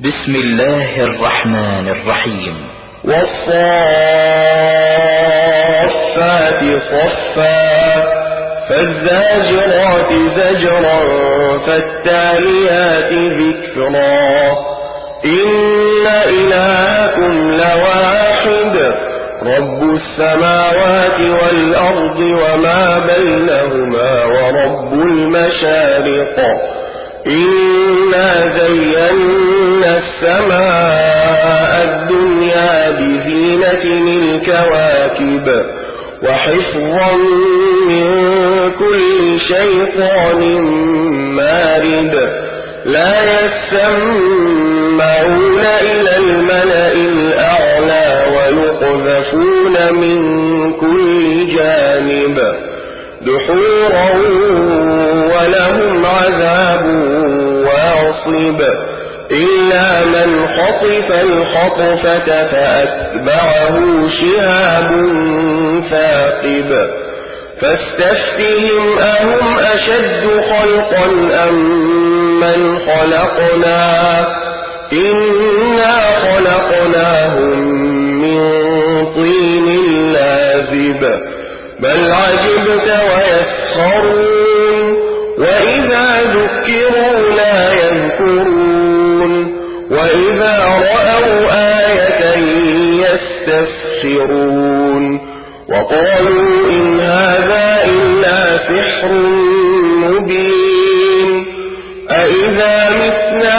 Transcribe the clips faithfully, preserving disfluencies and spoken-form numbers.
بسم الله الرحمن الرحيم. والصافات صفا فالزاجرات زجرا فالتاليات ذكرا إن إلهكم لواحد رب السماوات والأرض وما بينهما ورب المشارق إنا زينا السماء الدنيا بزينة الكواكب وحفظا من كل شيطان مارد لا يسمعون إلى الملأ الأعلى ويقذفون من كل جانب دحورا ولهم عذاب واصب إلا من خطف الخطفة فأتبعه شهاب ثاقب فاستفتهم أهم أشد خلقا أم من خلقنا إنا خلقناهم من طين لازب بل عجبت ويسخرون وإذا ذكروا لا يذكرون وإذا رأوا آية يستسخرون وقالوا إن هذا إلا سحر مبين أإذا متنا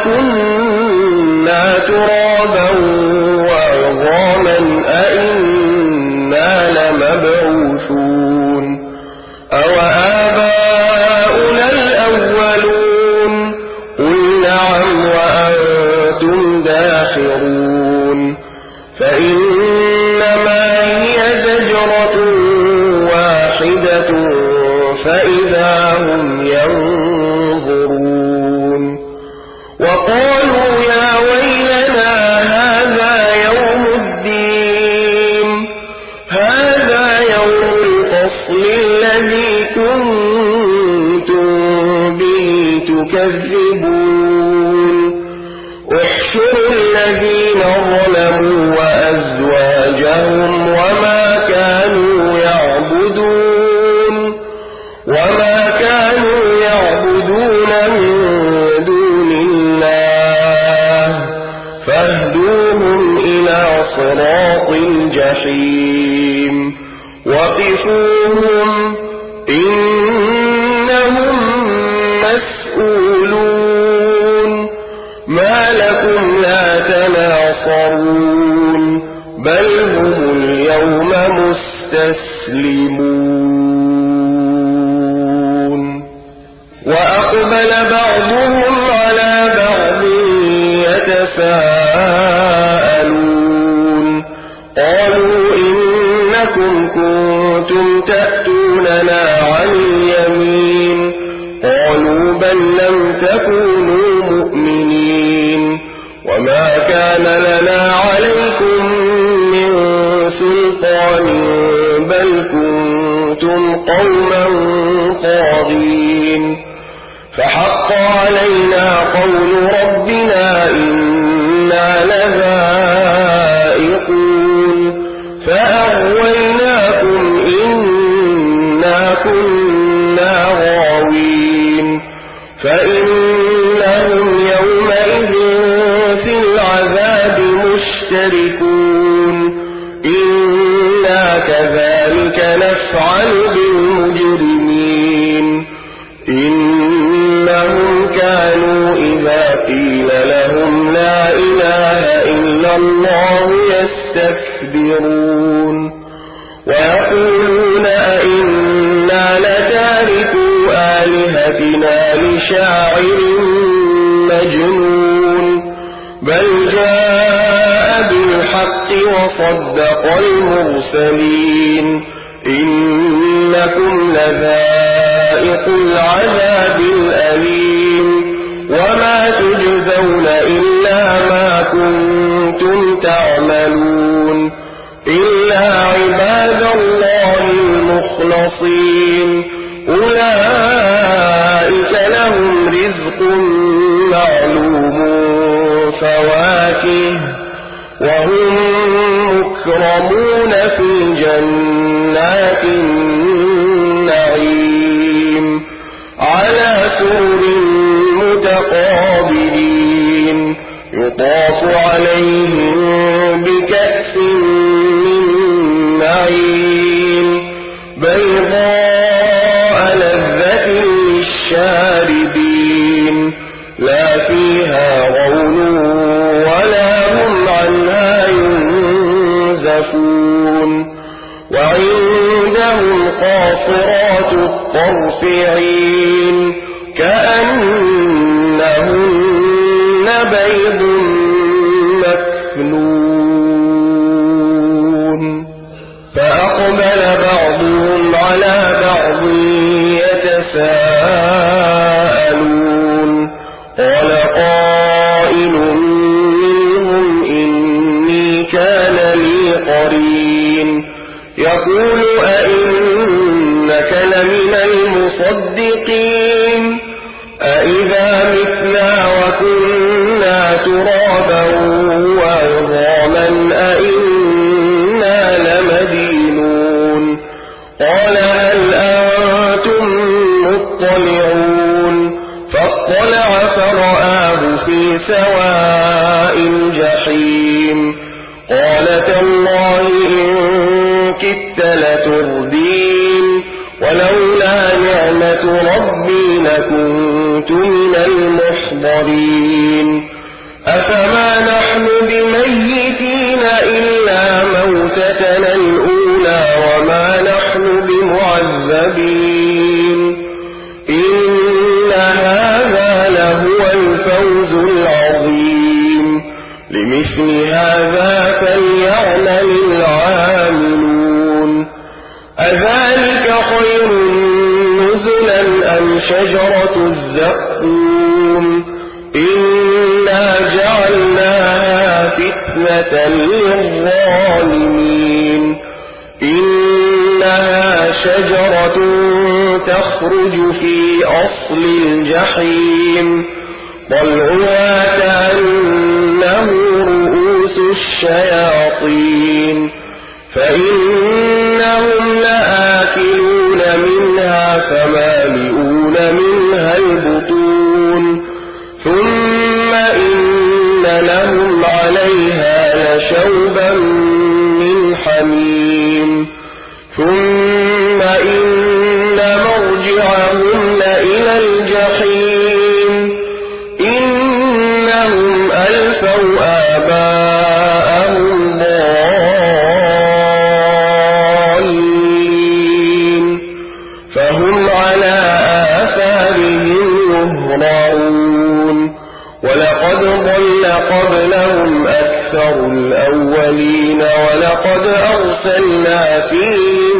وكنا ترابا وعظاما أإنا لمبعوثون أوآباؤنا الأولون قل نعم وأنتم داخرون فإنما هي زجرة واحدة فإذا هم ينظرون وقالوا يا ويلنا هذا يوم الدين هذا يوم الفصل الذي كنتم به تكذبون احشروا الذين ظلموا وأزواجهم وما كانوا يعبدون وما كانوا يعبدون من دون الله فاهدوهم إلى صراط الجحيم وقفوهم إنهم مسؤولون ما لكم لا تناصرون بل هم اليوم مستسلمون وأقبل بعضهم على بعض يتساءلون قالوا إنكم كنتم تأتوننا عن اليمين قالوا بل لم تكونوا مؤمنين وما كان لنا عليكم من سلطان بل كنتم قوما طاغين فحق علينا قول ربنا إنا لذائقون فأغويناكم إنا كنا غاوين فإنهم يومئذ في العذاب مشتركون إنا كذلك نفعل بالمجرمين إنهم كانوا إذا قيل لهم لا إله إلا الله يستكبرون ويقولون أئنا لتاركو آلهتنا لشاعر مجنون بل جاء بالحق وصدق المرسلين إنكم لذائق العذاب الأليم وما تجزون إلا ما كنتم تعملون إلا عباد الله المخلصين أولئك لهم رزق معلوم فاكهة وهم مكرمون في جنات النعيم على سرر متقابلين يطاف عليهم بكأس من معين بيضاء لذة للشاربين لا فيها غول ولا هم عنها ينزفون وعندهم قاصرات الطرف عين كأنهن بيض مكنون فأقبل بعضهم على بعض يتساءلون قال قائل منهم إني كان لي قرين يقول أئنك لمن المصدقين أئذا متنا وكنا ترابا وعظاما أئنا لمدينون قال هل أنتم مطلعون فاطلع فرآه في سواء الجحيم قال تالله إن كدت لتردين ولولا نعمة ربي لكنت من المحضرين أفما نحن بميتين إلا موتتنا الأولى وما نحن بمعذبين إن هذا لهو الفوز العظيم لمثل هذا فليعمل العاملون أذلك خير نزلا أم شجرة الزقوم إنا جعلناها فتنة للظالمين إنها شجرة تخرج في أصل الجحيم طلعها كأنه رؤوس الشياطين فإنهم لآكلون منها فمالئون منها البطون ثم إن لهم عليها لشوبا من حميم ثم إن مرجعهم لإلى الجحيم إنهم ألفوا آباءهم ضالين فهم على آثارهم يهرعون ولقد ضل قبلهم أكثر الأولين ولقد أرسلنا فيهم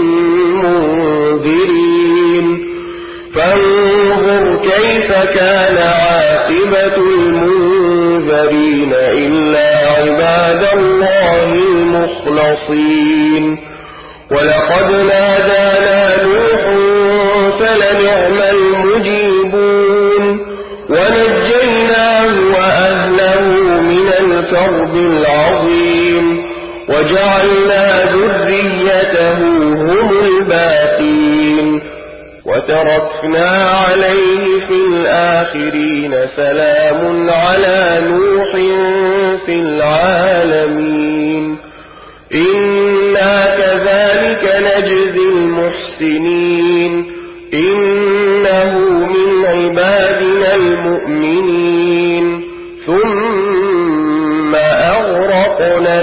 منذرين فانظر كيف كان عاقبة المنذرين إلا عباد الله المخلصين ولقد نادانا نوح فلنعم المجيبون ونجيناه وأهله من الكرب العظيم وجعلنا ذريته هم الباقين وتركنا عليه في الآخرين سلام على نوح في العالمين إنا كذلك نجزي المحسنين إنه من عبادنا المؤمنين ثم أغرقنا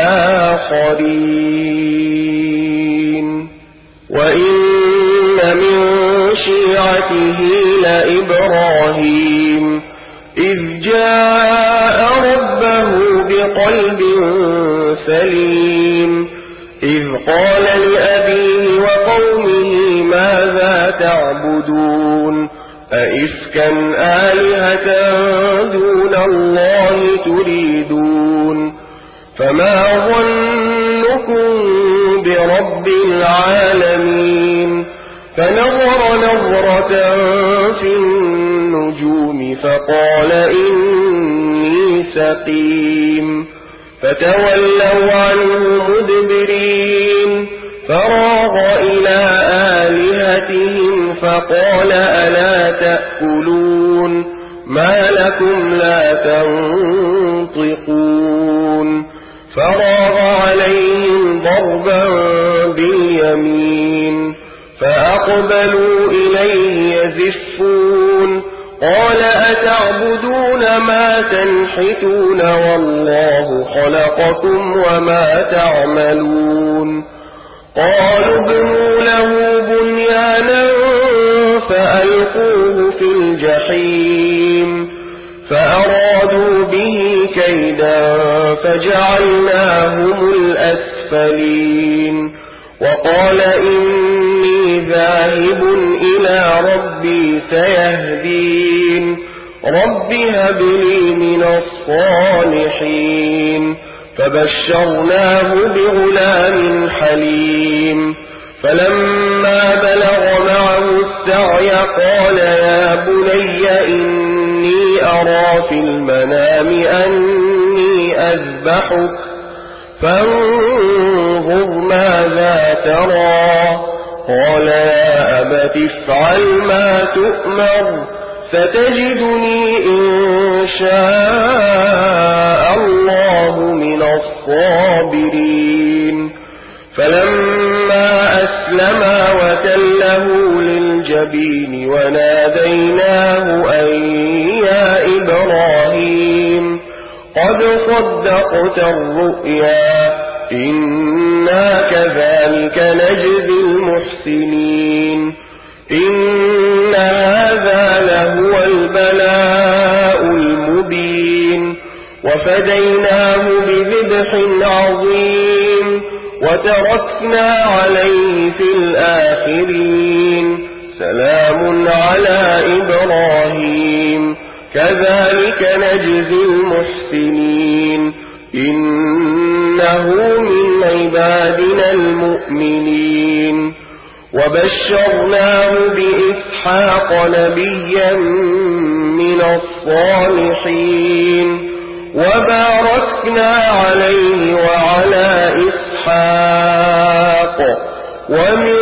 الآخرين وإن من شيعته لإبراهيم إذ جاء ربه بقلب سليم إذ قال لأبيه وقومه ماذا تعبدون أئفكا آلهة دون الله تريدون فما ظنكم برب العالمين فنظر نظرة في النجوم فقال إني مستقيم فتولوا عنه مدبرين فراغ إلى آلهتهم فقال ألا تأكلون ما لكم لا تنطقون فراغ عليهم ضربا باليمين فأقبلوا إليه يزفون قال أتعبدون ما تنحتون والله خلقكم وما تعملون قالوا ابنوا له بنيانا فألقوه في الجحيم فأرادوا به كيدا فجعلناهم الأسفلين وقال إني ذاهب إلى ربي سيهدين رب هب لي من الصالحين فبشرناه بغلام حليم فلما بلغ معه السعي قال يا بني إني أرى في المنام أني أذبحك فانظر ماذا ترى قال يا أبت افعل ما تؤمر ستجدني إن شاء الله من الصابرين فلما أسلما وتله للجبين وناديناه أن يا إبراهيم قد صدقت الرؤيا إنا كذلك نجزي المحسنين إن هذا لهو البلاء المبين وفديناه بذبح عظيم وتركنا عليه في الآخرين سلام على إبراهيم كذلك نجزي المحسنين إنه من عبادنا المؤمنين وبشرناه بإسحاق نبيا من الصالحين وباركنا عليه وعلى إسحاق ومن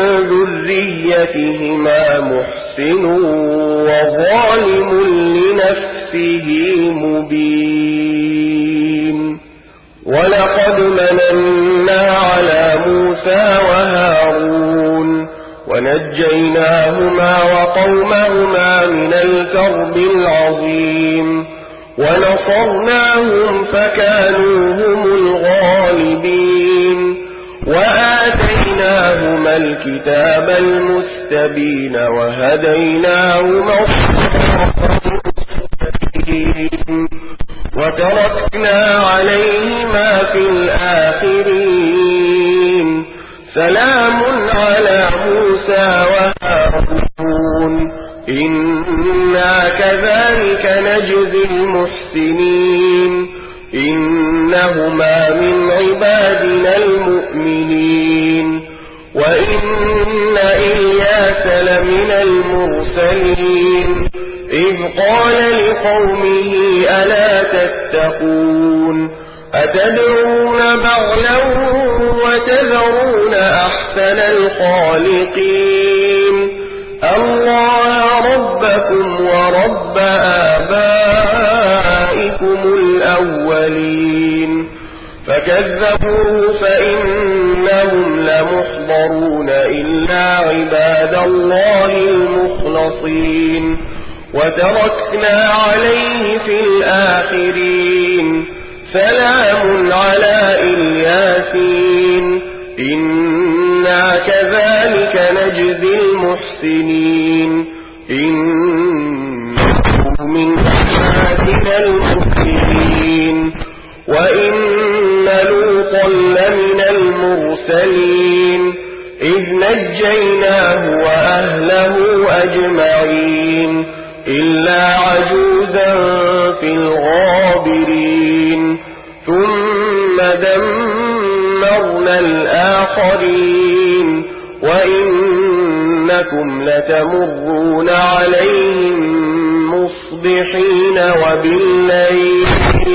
ذريتهما محسن وظالم لنفسه مبين ولقد مننا على موسى وهارون ونجيناهما وقومهما من الكرب العظيم ونصرناهم فكانوا هم الغالبين وآتيناهما الكتاب المستبين وهديناهما الصراط المستقيم وتركنا عليهما في الآخرين سلام على موسى وهارون إنا كذلك نجزي المحسنين إنهما من عبادنا المؤمنين وإن إلياس لمن المرسلين إذ قال لقومه ألا تتقون أتدعون بعلا وتذرون أحسن الخالقين الله ربكم ورب آبائكم الأولين فكذبوه فإنهم لمحضرون إلا عباد الله المخلصين وتركنا عليه في الآخرين سلام على الياسين إنا كذلك نجزي المحسنين إنه من عبادنا المؤمنين وإن لوطا لمن المرسلين إذ نجيناه وأهله أجمعين إلا عجوزا في الغابرين ثم دمرنا الآخرين وإنكم لتمرون عليهم مصبحين وبالليل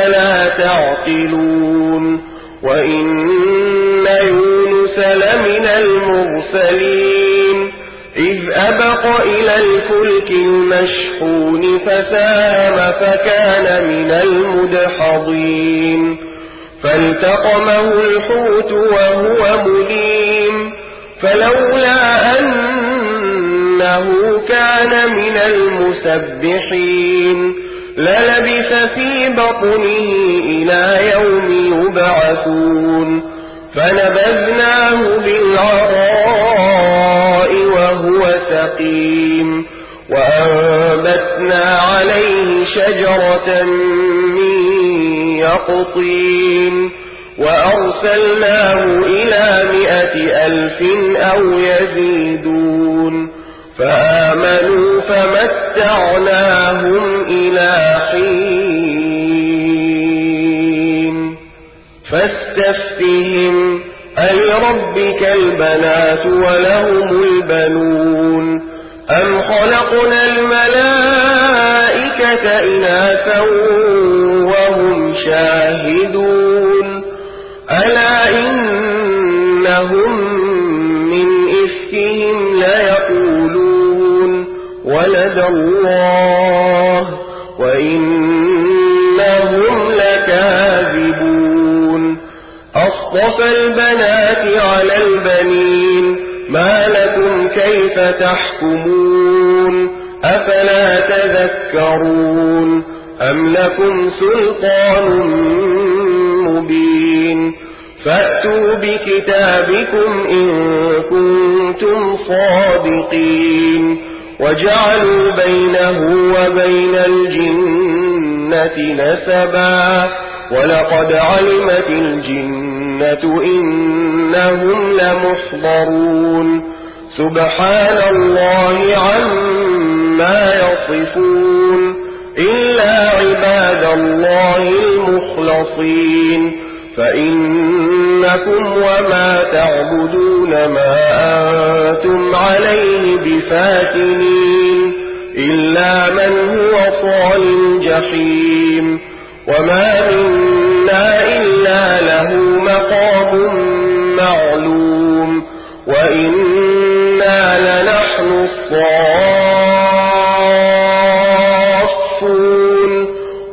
أفلا تعقلون وإن يونس لمن المرسلين إذ أبق إلى الفلك المشحون فساهم فكان من المدحضين فالتقمه الحوت وهو مليم فلولا أنه كان من المسبحين للبث في بطنه إلى يوم يبعثون فنبذناه بالعراء وهو سقيم وأنبتنا عليه شجرة من يقطين وأرسلناه إلى مئة ألف أو يزيدون فآمنوا فمتعناهم إلى حين فاستفتهم ألربك البنات ولهم البنون أم خلقنا الملائكة إناثا وهم شاهدون ألا إنهم من إفكهم ليقولون ولد الله وإنهم لكاذبون أصطفى البنات على البنين ما لكم كيف تحكمون أفلا تذكرون أم لكم سلطان مبين فأتوا بكتابكم إن كنتم صادقين وجعلوا بينه وبين الجنة نسبا ولقد علمت الجنة إنهم لمحضرون سبحان الله عما يصفون إلا عباد الله المخلصين فإنكم وما تعبدون ما أنتم عليه بفاتنين إلا من هو صال الجحيم وما منا إلا له مقام معلوم وإنا لنحن الصافون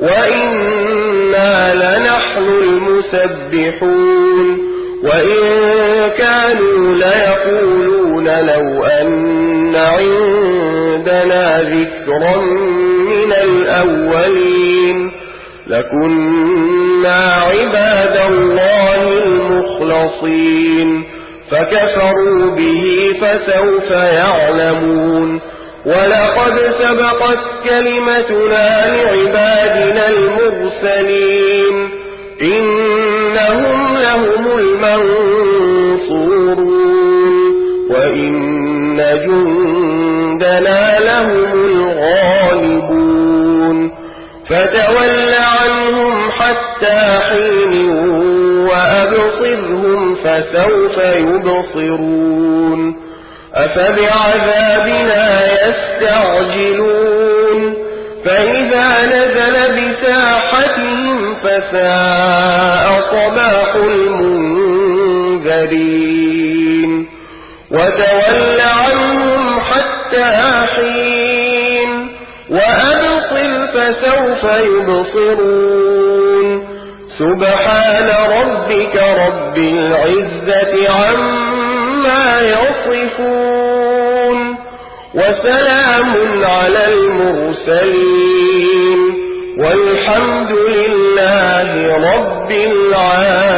وإنا لنحن المسبحون وإن كانوا ليقولون لو أن عندنا ذكرا من الأولين لكنا عباد الله المخلصين فكفروا به فسوف يعلمون ولقد سبقت كلمتنا لعبادنا المرسلين إنهم لهم المنصورون وإن جندنا لهم الغالبون فتول عنهم حتى حين وأبصرهم فسوف يبصرون أفبعذابنا يستعجلون فإذا نزل بساحتهم فساء صباح المنذرين وتول عنهم حتى حين وأبصر فسوف يبصرون سبحان ربك رب العزة عما يصفون وسلام على المرسلين والحمد لله رب العالمين.